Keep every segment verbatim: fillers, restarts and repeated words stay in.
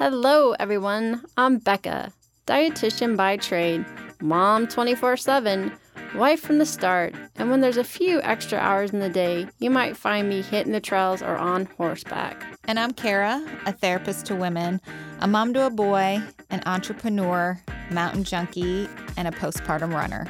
Hello, everyone. I'm Becca, dietitian by trade, mom twenty-four seven, wife from the start, and when there's a few extra hours in the day, you might find me hitting the trails or on horseback. And I'm Kara, a therapist to women, a mom to a boy, an entrepreneur, mountain junkie, and a postpartum runner.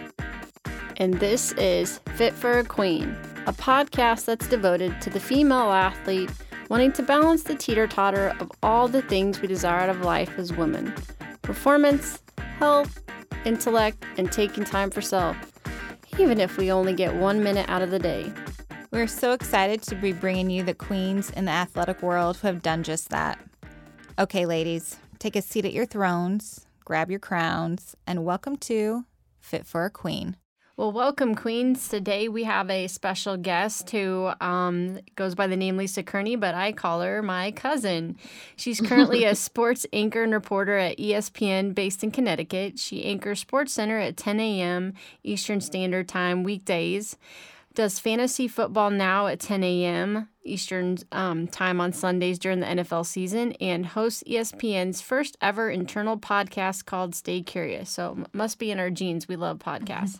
And this is Fit for a Queen, a podcast that's devoted to the female athlete wanting to balance the teeter-totter of all the things we desire out of life as women. Performance, health, intellect, and taking time for self, even if we only get one minute out of the day. We're so excited to be bringing you the queens in the athletic world who have done just that. Okay, ladies, take a seat at your thrones, grab your crowns, and welcome to Fit for a Queen. Well, welcome, Queens. Today we have a special guest who um, goes by the name Lisa Kearney, but I call her my cousin. She's currently a sports anchor and reporter at E S P N based in Connecticut. She anchors SportsCenter at ten a.m. Eastern Standard Time weekdays, does fantasy football now at ten a.m. Eastern um, Time on Sundays during the N F L season, and hosts E S P N's first ever internal podcast called Stay Curious. So it must be in our genes. We love podcasts.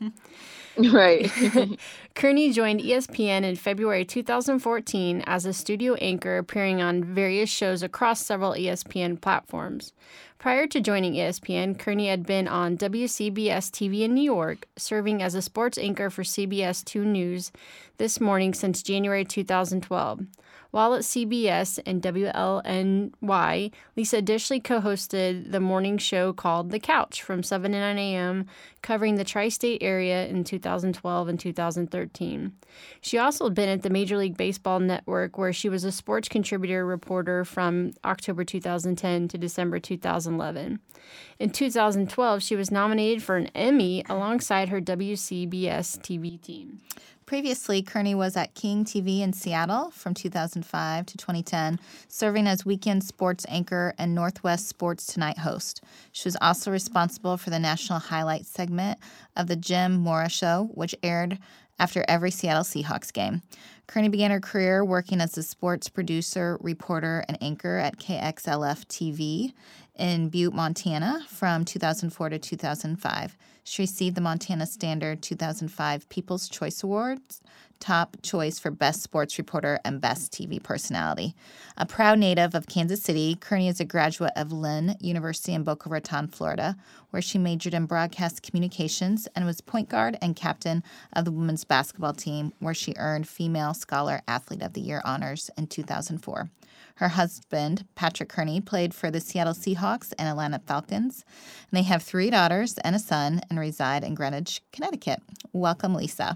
Right. Kearney joined E S P N in February two thousand fourteen as a studio anchor, appearing on various shows across several E S P N platforms. Prior to joining E S P N, Kearney had been on W C B S T V in New York, serving as a sports anchor for C B S two News This Morning since January two thousand twelve. While at C B S and W L N Y, Lisa additionally co-hosted the morning show called The Couch from seven to nine a.m., covering the tri-state area in two thousand twelve and two thousand thirteen. She also had been at the Major League Baseball Network, where she was a sports contributor reporter from October two thousand ten to December two thousand eleven. In two thousand twelve, she was nominated for an Emmy alongside her W C B S T V team. Previously, Kearney was at King T V in Seattle from two thousand five to twenty ten, serving as weekend sports anchor and Northwest Sports Tonight host. She was also responsible for the national highlights segment of the Jim Mora Show, which aired after every Seattle Seahawks game. Kearney began her career working as a sports producer, reporter, and anchor at K X L F T V in Butte, Montana from two thousand four to two thousand five. She received the Montana Standard two thousand five People's Choice Awards, top choice for Best Sports Reporter and Best T V Personality. A proud native of Kansas City, Kearney is a graduate of Lynn University in Boca Raton, Florida, where she majored in broadcast communications and was point guard and captain of the women's basketball team, where she earned Female Scholar Athlete of the Year honors in two thousand four. Her husband, Patrick Kearney, played for the Seattle Seahawks and Atlanta Falcons. And they have three daughters and a son and reside in Greenwich, Connecticut. Welcome, Lisa.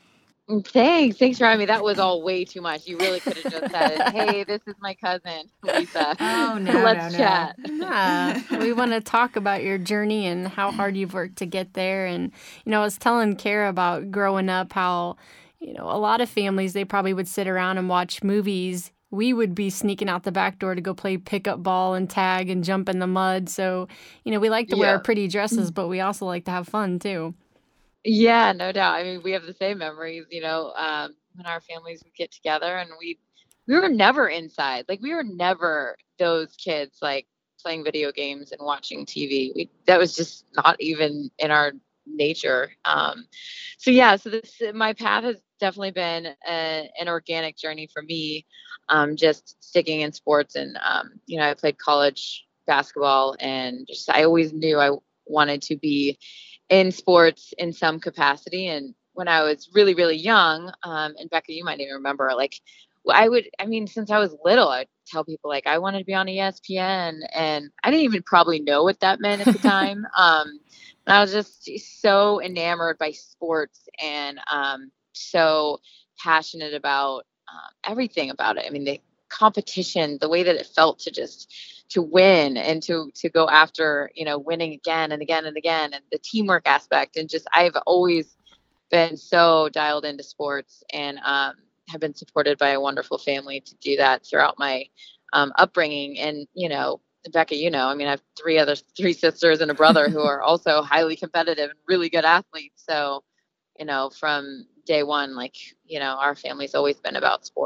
Thanks. Thanks for having me. That was all way too much. You really could have just said, hey, this is my cousin, Lisa. Oh, no, Let's no, chat. No. Yeah. We want to talk about your journey and how hard you've worked to get there. And, you know, I was telling Kara about growing up how, you know, a lot of families, they probably would sit around and watch movies. We would be sneaking out the back door to go play pickup ball and tag and jump in the mud. So, you know, we like to Yeah. wear pretty dresses, but we also like to have fun, too. Yeah, no doubt. I mean, we have the same memories, you know, um, when our families would get together, and we we were never inside. Like, we were never those kids, like, playing video games and watching T V. We, that was just not even in our nature. Um, so, yeah, so this my path has definitely been a, an organic journey for me, um, just sticking in sports. And, um, you know, I played college basketball, and just I always knew I wanted to be in sports in some capacity. And when I was really, really young, um, and Becca, you might even remember, like, I would, I mean, since I was little, I'd tell people, like, I wanted to be on E S P N, and I didn't even probably know what that meant at the time. Um, and I was just so enamored by sports, and um, so passionate about um, everything about it. I mean, the competition, the way that it felt to just to win and to to go after, you know, winning again and again and again, and the teamwork aspect. And just, I've always been so dialed into sports, and um, have been supported by a wonderful family to do that throughout my um, upbringing. And, you know, Becca, you know, I mean, I have three other, three sisters and a brother who are also highly competitive and really good athletes. So, you know, from day one, like, you know, our family's always been about sports.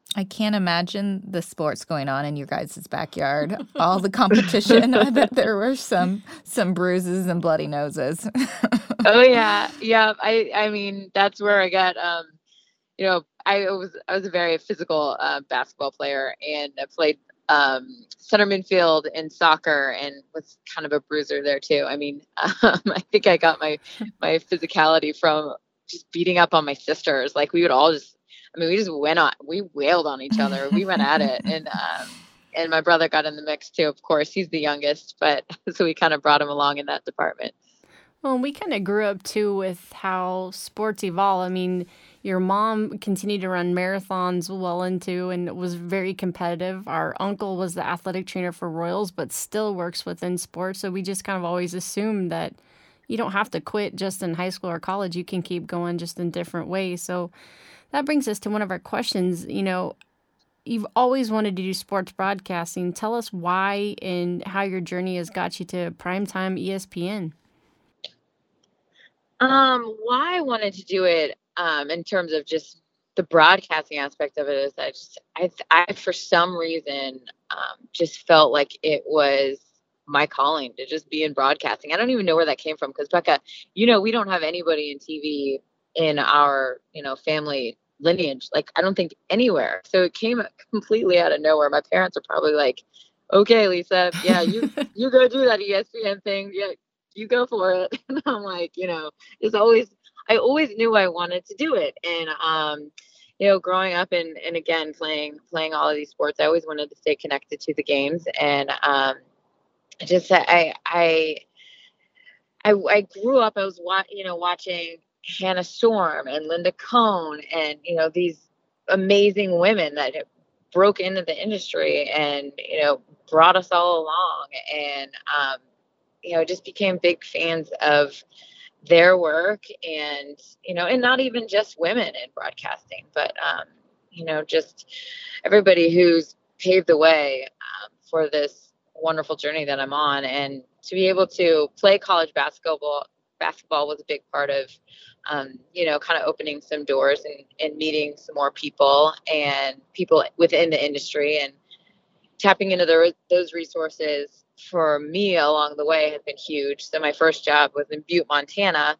I can't imagine the sports going on in your guys' backyard. All the competition. I bet there were some some bruises and bloody noses. Oh yeah, yeah. I I mean that's where I got um you know I was I was a very physical uh, basketball player, and I played um, center midfield in soccer and was kind of a bruiser there too. I mean, um, I think I got my my physicality from just beating up on my sisters. Like we would all just, I mean, we just went on, we wailed on each other. We went at it, and um, and my brother got in the mix too. Of course, he's the youngest, but so we kind of brought him along in that department. Well, we kind of grew up too with how sports evolve. I mean, your mom continued to run marathons well into and was very competitive. Our uncle was the athletic trainer for Royals, but still works within sports. So we just kind of always assumed that you don't have to quit just in high school or college. You can keep going just in different ways. So that brings us to one of our questions. You know, you've always wanted to do sports broadcasting. Tell us why and how your journey has got you to primetime E S P N. Um, why I wanted to do it, um, in terms of just the broadcasting aspect of it is I just, I, I, for some reason, um, just felt like it was my calling to just be in broadcasting. I don't even know where that came from. Cause Becca, you know, we don't have anybody in T V in our, you know, family lineage. Like, I don't think anywhere. So it came completely out of nowhere. My parents are probably like, okay, Lisa, yeah, you, you go do that E S P N thing. Yeah. You go for it. And I'm like, you know, it's always, I always knew I wanted to do it. And, um, you know, growing up and, and again, playing, playing all of these sports, I always wanted to stay connected to the games. And, um, just, I, I, I, I grew up, I was, wa- you know, watching Hannah Storm and Linda Cohn and, you know, these amazing women that broke into the industry and, you know, brought us all along. And, um, you know, just became big fans of their work and, you know, and not even just women in broadcasting, but, um, you know, just everybody who's paved the way um, for this wonderful journey that I'm on. And to be able to play college basketball, basketball was a big part of, um, you know, kind of opening some doors and, and meeting some more people and people within the industry and tapping into the, those resources for me along the way has been huge. So my first job was in Butte, Montana.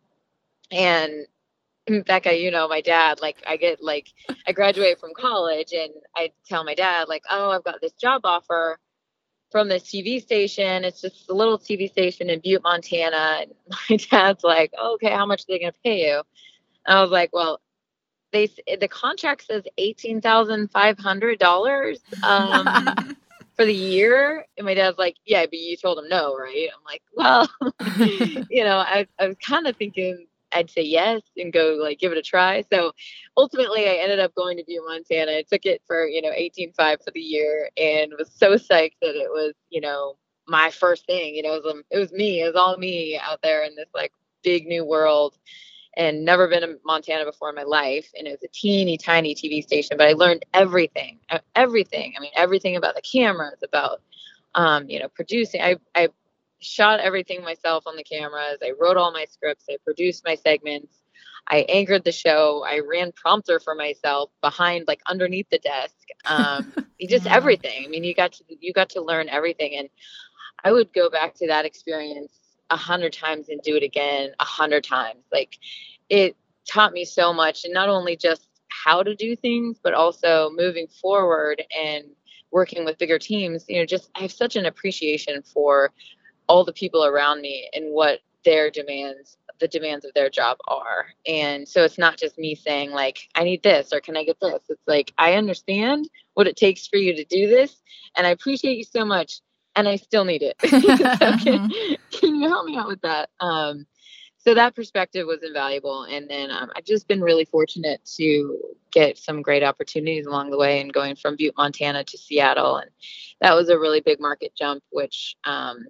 And Becca, you know, my dad, like I get like, I graduated from college and I tell my dad like, oh, I've got this job offer from this T V station. It's just a little T V station in Butte, Montana. And my dad's like, oh, okay, how much are they going to pay you? And I was like, well, they, the contract says eighteen thousand five hundred dollars. Um, for the year. And my dad's like, yeah, but you told him no, right? I'm like, well, you know, I, I was kind of thinking I'd say yes and go like give it a try. So ultimately I ended up going to Butte, Montana. I took it for, you know, eighteen five for the year and was so psyched that it was, you know, my first thing. You know, it was, um, it was me. It was all me out there in this like big new world. And never been in Montana before in my life. And it was a teeny tiny T V station, but I learned everything, everything. I mean, everything about the cameras, about, um, you know, producing. I, I shot everything myself on the cameras. I wrote all my scripts. I produced my segments. I anchored the show. I ran prompter for myself behind, like underneath the desk. Um, just yeah. everything. I mean, you got to, you got to learn everything. And I would go back to that experience a hundred times and do it again a hundred times. Like it taught me so much, and not only just how to do things, but also moving forward and working with bigger teams. You know, just I have such an appreciation for all the people around me and what their demands, the demands of their job are. And so it's not just me saying like, I need this or can I get this? It's like, I understand what it takes for you to do this. And I appreciate you so much. And I still need it. So can, can you help me out with that? Um, so that perspective was invaluable. And then um, I've just been really fortunate to get some great opportunities along the way and going from Butte, Montana to Seattle. And that was a really big market jump, which, um,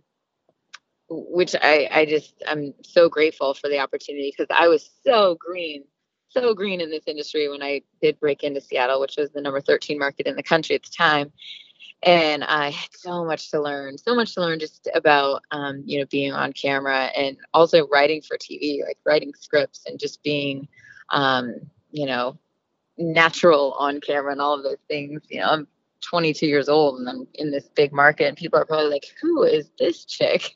which I, I just, I'm so grateful for the opportunity because I was so green, so green in this industry when I did break into Seattle, which was the number thirteen market in the country at the time. And I had so much to learn, so much to learn just about, um, you know, being on camera and also writing for T V, like writing scripts and just being, um, you know, natural on camera and all of those things. You know, I'm twenty-two years old and I'm in this big market and people are probably like, who is this chick?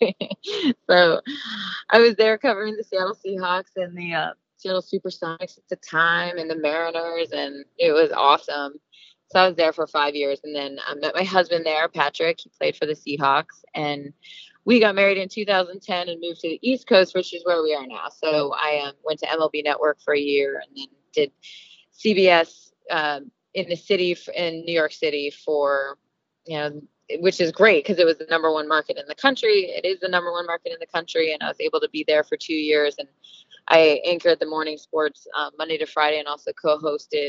So I was there covering the Seattle Seahawks and the uh, Seattle Supersonics at the time and the Mariners, and it was awesome. So I was there for five years, and then I met my husband there, Patrick. He played for the Seahawks, and we got married in two thousand ten and moved to the East Coast, which is where we are now. So I um, went to M L B Network for a year, and then did C B S um, in the city in New York City for, you know, which is great because it was the number one market in the country. It is the number one market in the country, and I was able to be there for two years. And I anchored the morning sports um, Monday to Friday, and also co-hosted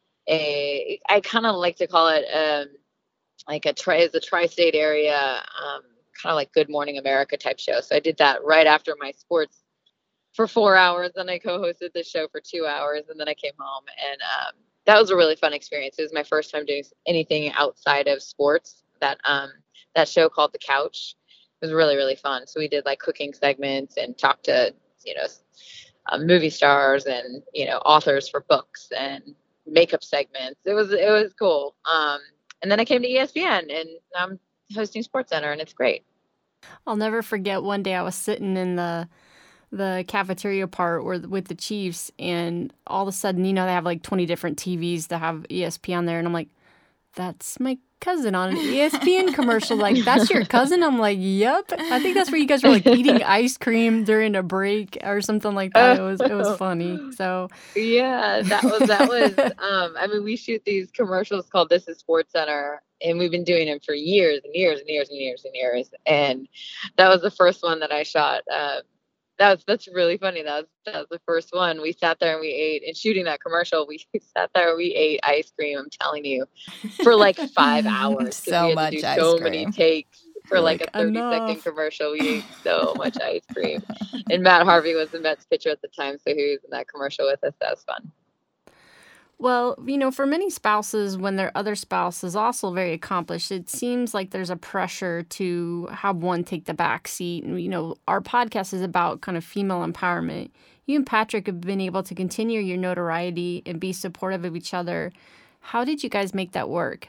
a, I kind of like to call it um, like a tri, is a tri-state area, um, kind of like Good Morning America type show. So I did that right after my sports for four hours. Then I co-hosted the show for two hours, and then I came home, and um, that was a really fun experience. It was my first time doing anything outside of sports. That um, that show called The Couch was really, really fun. So we did like cooking segments and talked to, you know, um, movie stars and, you know, authors for books and makeup segments. It was, it was cool. Um, and then I came to E S P N and I'm hosting SportsCenter, and it's great. I'll never forget one day I was sitting in the the cafeteria part where, with the Chiefs, and all of a sudden, you know, they have like twenty different T Vs that have E S P on there, and I'm like, that's my cousin on an E S P N commercial. Like, that's your cousin? I'm like, yep. I think that's where you guys were like eating ice cream during a break or something like that. It was it was funny. So yeah, that was that was. Um, I mean, we shoot these commercials called "This Is SportsCenter," and we've been doing them for years and years and years and years and years. And that was the first one that I shot. Uh, That's that's really funny. That was, that was the first one. We sat there and we ate, and shooting that commercial, we sat there and we ate ice cream, I'm telling you, for like five hours. So we had much to do ice so cream. many takes for like, like a thirty enough. second commercial. We ate so much ice cream. And Matt Harvey was the Mets pitcher at the time, so he was in that commercial with us. That was fun. Well, you know, for many spouses, when their other spouse is also very accomplished, it seems like there's a pressure to have one take the back seat. And, you know, our podcast is about kind of female empowerment. You and Patrick have been able to continue your notoriety and be supportive of each other. How did you guys make that work?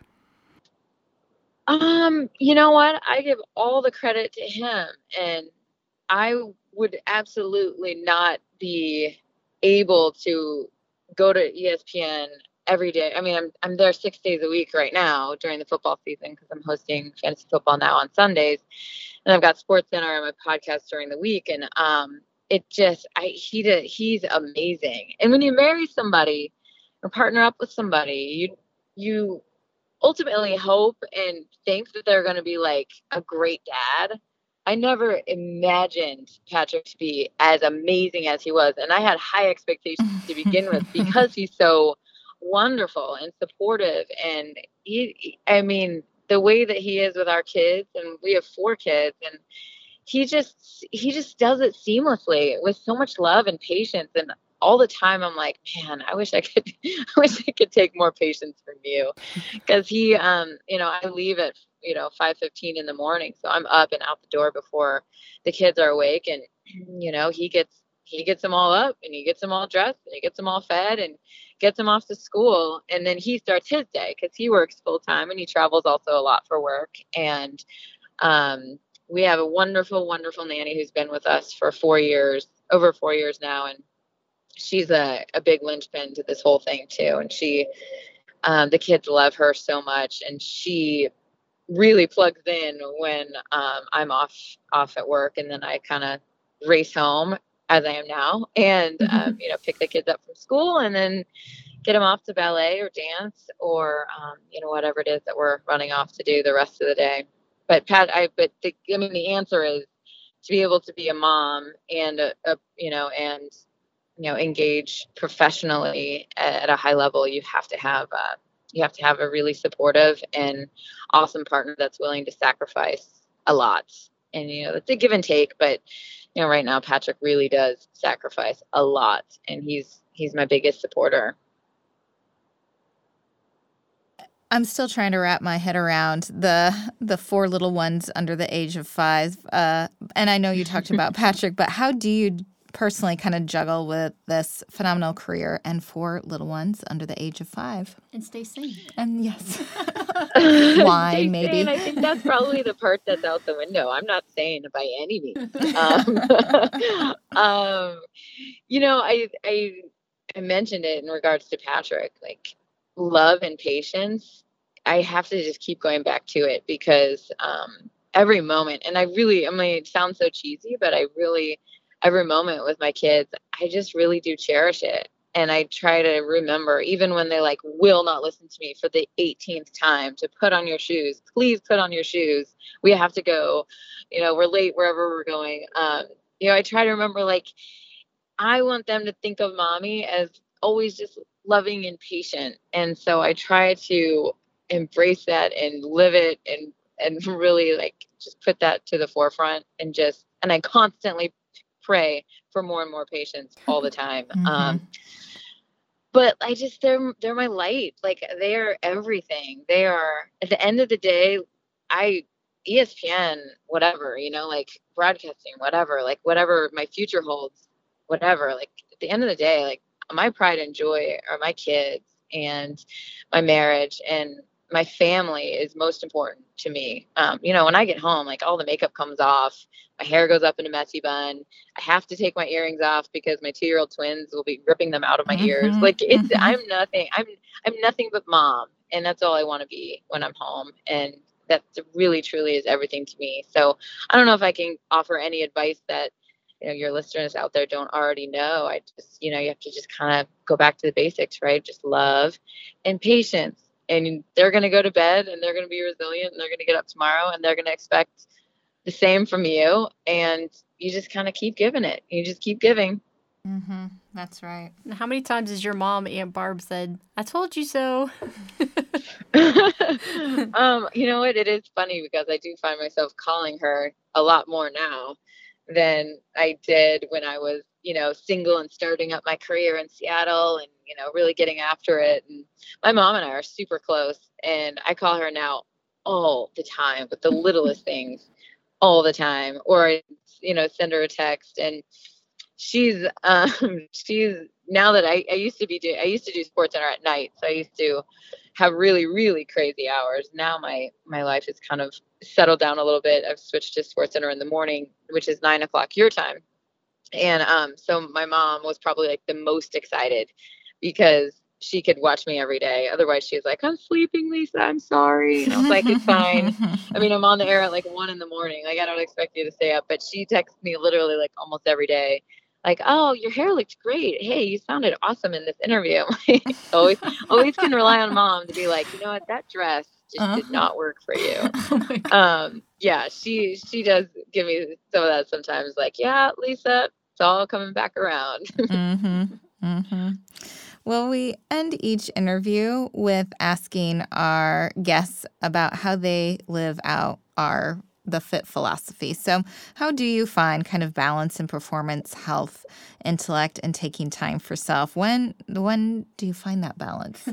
Um, you know what? I give all the credit to him, and I would absolutely not be able to go to E S P N every day. I mean, I'm I'm there six days a week right now during the football season because I'm hosting fantasy football now on Sundays, and I've got SportsCenter and my podcast during the week. And um, it just, I he did, he's amazing. And when you marry somebody or partner up with somebody, you you ultimately hope and think that they're going to be like a great dad. I never imagined Patrick to be as amazing as he was. And I had high expectations to begin with because he's so wonderful and supportive. And he, I mean, the way that he is with our kids, and we have four kids, and he just, he just does it seamlessly with so much love and patience. And all the time I'm like, man, I wish I could, I wish I could take more patience from you. Cause he, um, you know, I leave at, you know, five fifteen in the morning. So I'm up and out the door before the kids are awake. And, you know, he gets, he gets them all up and he gets them all dressed and he gets them all fed and gets them off to school. And then he starts his day because he works full time and he travels also a lot for work. And, um, we have a wonderful, wonderful nanny who's been with us for four years, over four years now. And she's a, a big linchpin to this whole thing too. And she, um, the kids love her so much. And she really plugs in when um, I'm off off at work, and then I kind of race home as I am now, and um, you know, pick the kids up from school, and then get them off to ballet or dance or um, you know, whatever it is that we're running off to do the rest of the day. But Pat, I but the, I mean, the answer is to be able to be a mom and a, a you know and you know engage professionally at, at a high level. You have to have uh, You have to have a really supportive and awesome partner that's willing to sacrifice a lot. And, you know, it's a give and take, but, you know, right now Patrick really does sacrifice a lot, and he's, he's my biggest supporter. I'm still trying to wrap my head around the the four little ones under the age of five. Uh, and I know you talked about Patrick, but how do you personally kind of juggle with this phenomenal career and four little ones under the age of five. And stay sane. And yes. Stay Wine, maybe. sane. I think that's probably the part that's out the window. I'm not sane by any means. Um, um, you know, I, I, I mentioned it in regards to Patrick, like love and patience. I have to just keep going back to it because um, every moment, and I really, I mean, it sounds so cheesy, but I really, every moment with my kids, I just really do cherish it. And I try to remember, even when they like will not listen to me for the eighteenth time, to put on your shoes, please put on your shoes. We have to go, you know, we're late wherever we're going. Um, you know, I try to remember, like, I want them to think of mommy as always just loving and patient. And so I try to embrace that and live it and, and really like just put that to the forefront and just, and I constantly pray for more and more patience all the time. Mm-hmm. Um, but I just, they're, they're my light. Like they are everything. They are, at the end of the day, I, E S P N, whatever, you know, like broadcasting, whatever, like whatever my future holds, whatever, like at the end of the day, like my pride and joy are my kids and my marriage, and my family is most important to me. Um, you know, when I get home, like all the makeup comes off, my hair goes up in a messy bun. I have to take my earrings off because my two-year-old twins will be ripping them out of my Mm-hmm, ears. Like it's, mm-hmm. I'm nothing, I'm, I'm nothing but mom. And that's all I want to be when I'm home. And that really, truly is everything to me. So I don't know if I can offer any advice that, you know, your listeners out there don't already know. I just, you know, you have to just kind of go back to the basics, right? Just love and patience. And they're going to go to bed and they're going to be resilient and they're going to get up tomorrow and they're going to expect the same from you. And you just kind of keep giving it. You just keep giving. Mm-hmm. That's right. How many times has your mom, Aunt Barb, said, "I told you so"? um, you know what? It is funny because I do find myself calling her a lot more now than I did when I was, you know, single and starting up my career in Seattle and, you know, really getting after it. And my mom and I are super close, and I call her now all the time with the littlest things all the time, or, you know, send her a text. And she's, um, she's now that I, I used to be doing, I used to do Sports Center at night. So I used to have really, really crazy hours. Now my, my life is kind of settled down a little bit. I've switched to Sports Center in the morning, which is nine o'clock your time. And, um, so my mom was probably like the most excited because she could watch me every day. Otherwise she's like, "I'm sleeping, Lisa. I'm sorry." And I was like, "It's fine. I mean, I'm on the air at like one in the morning. Like, I don't expect you to stay up." But she texts me literally like almost every day. Like, "Oh, your hair looked great. Hey, you sounded awesome in this interview." always, always can rely on mom to be like, "You know what? That dress just uh-huh. did not work for you." Oh um, yeah, she, she does give me some of that sometimes. Like, "Yeah, Lisa, it's all coming back around." mm-hmm. Mm-hmm. Well, we end each interview with asking our guests about how they live out our the FIT philosophy. So how do you find kind of balance in performance, health, intellect, and taking time for self? When when do you find that balance?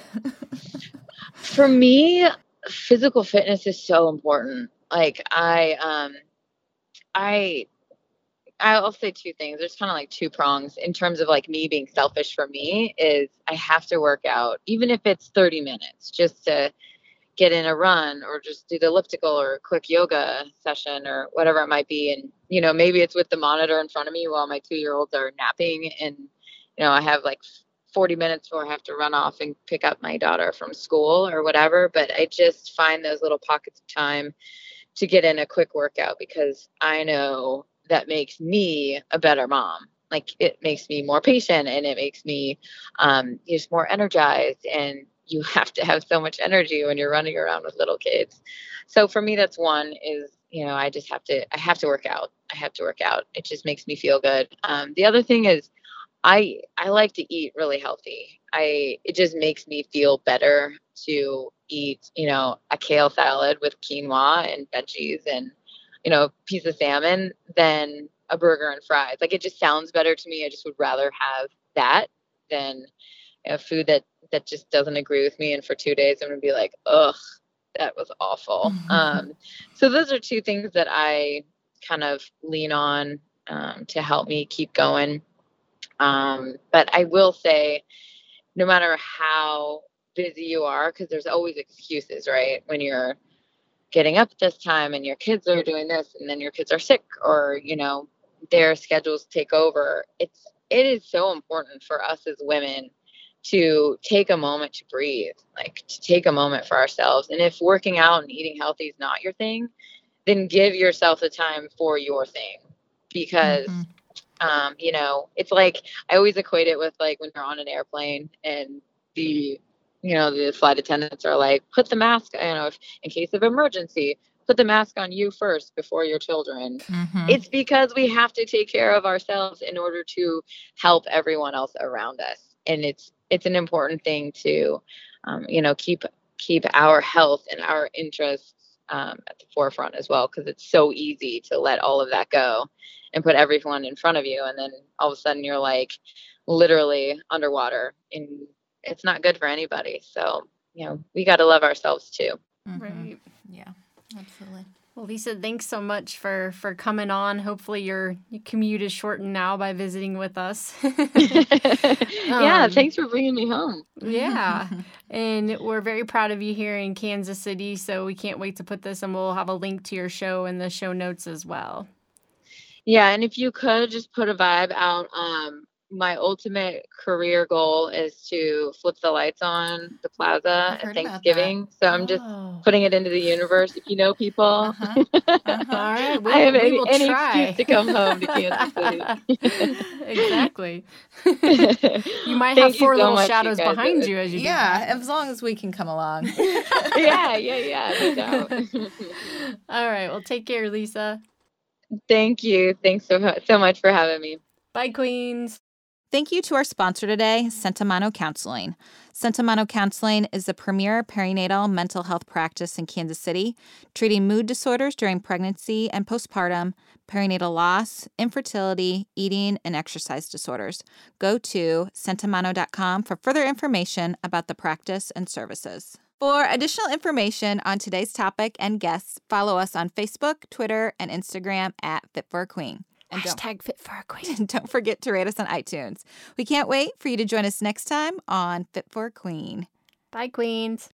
For me, physical fitness is so important. Like I um I I'll say two things. There's kind of like two prongs in terms of like me being selfish. For me is I have to work out, even if it's thirty minutes, just to get in a run or just do the elliptical or a quick yoga session or whatever it might be. And, you know, maybe it's with the monitor in front of me while my two-year-olds are napping. And, you know, I have like forty minutes before I have to run off and pick up my daughter from school or whatever. But I just find those little pockets of time to get in a quick workout because I know that makes me a better mom. Like it makes me more patient and it makes me um, just more energized. And you have to have so much energy when you're running around with little kids. So for me, that's one is, you know, I just have to, I have to work out. I have to work out. It just makes me feel good. Um, the other thing is I, I like to eat really healthy. I, it just makes me feel better to eat, you know, a kale salad with quinoa and veggies and, you know, piece of salmon than a burger and fries. Like it just sounds better to me. I just would rather have that than you know, food that, that just doesn't agree with me. And for two days, I'm going to be like, ugh, that was awful. um, so those are two things that I kind of lean on um, to help me keep going. Um, but I will say, no matter how busy you are, because there's always excuses, right? When you're getting up at this time and your kids are doing this and then your kids are sick, or, you know, their schedules take over. It's, it is so important for us as women to take a moment to breathe, like to take a moment for ourselves. And if working out and eating healthy is not your thing, then give yourself the time for your thing. Because, mm-hmm. um, you know, it's like, I always equate it with like when you're on an airplane and the, you know, the flight attendants are like, put the mask, you know, if, in case of emergency, put the mask on you first before your children. Mm-hmm. It's because we have to take care of ourselves in order to help everyone else around us. And it's, it's an important thing to, um, you know, keep, keep our health and our interests um, at the forefront as well. Cause it's so easy to let all of that go and put everyone in front of you. And then all of a sudden you're like literally underwater, and it's not good for anybody. So, you know, we got to love ourselves too. Mm-hmm. Right. Yeah, absolutely. Well, Lisa, thanks so much for, for coming on. Hopefully your, your commute is shortened now by visiting with us. yeah, um, thanks for bringing me home. Yeah, and we're very proud of you here in Kansas City, so we can't wait to put this, and we'll have a link to your show in the show notes as well. Yeah, and if you could just put a vibe out, um, my ultimate career goal is to flip the lights on the plaza at Thanksgiving. So I'm oh. just putting it into the universe. If you know people, uh-huh. Uh-huh. All right, we, I have we any, will any try. excuse to come home to Kansas City. Exactly. You might have four so little much, shadows you behind you as you yeah, do. Yeah, as long as we can come along. yeah, yeah, yeah, no doubt. All right, well, take care, Lisa. Thank you. Thanks so, so much for having me. Bye, Queens. Thank you to our sponsor today, Sentimano Counseling. Sentimano Counseling is the premier perinatal mental health practice in Kansas City, treating mood disorders during pregnancy and postpartum, perinatal loss, infertility, eating, and exercise disorders. Go to sentimano dot com for further information about the practice and services. For additional information on today's topic and guests, follow us on Facebook, Twitter, and Instagram at Fit for a Queen. And Hashtag Fit for a Queen. Don't forget to rate us on iTunes. We can't wait for you to join us next time on Fit for a Queen. Bye, Queens.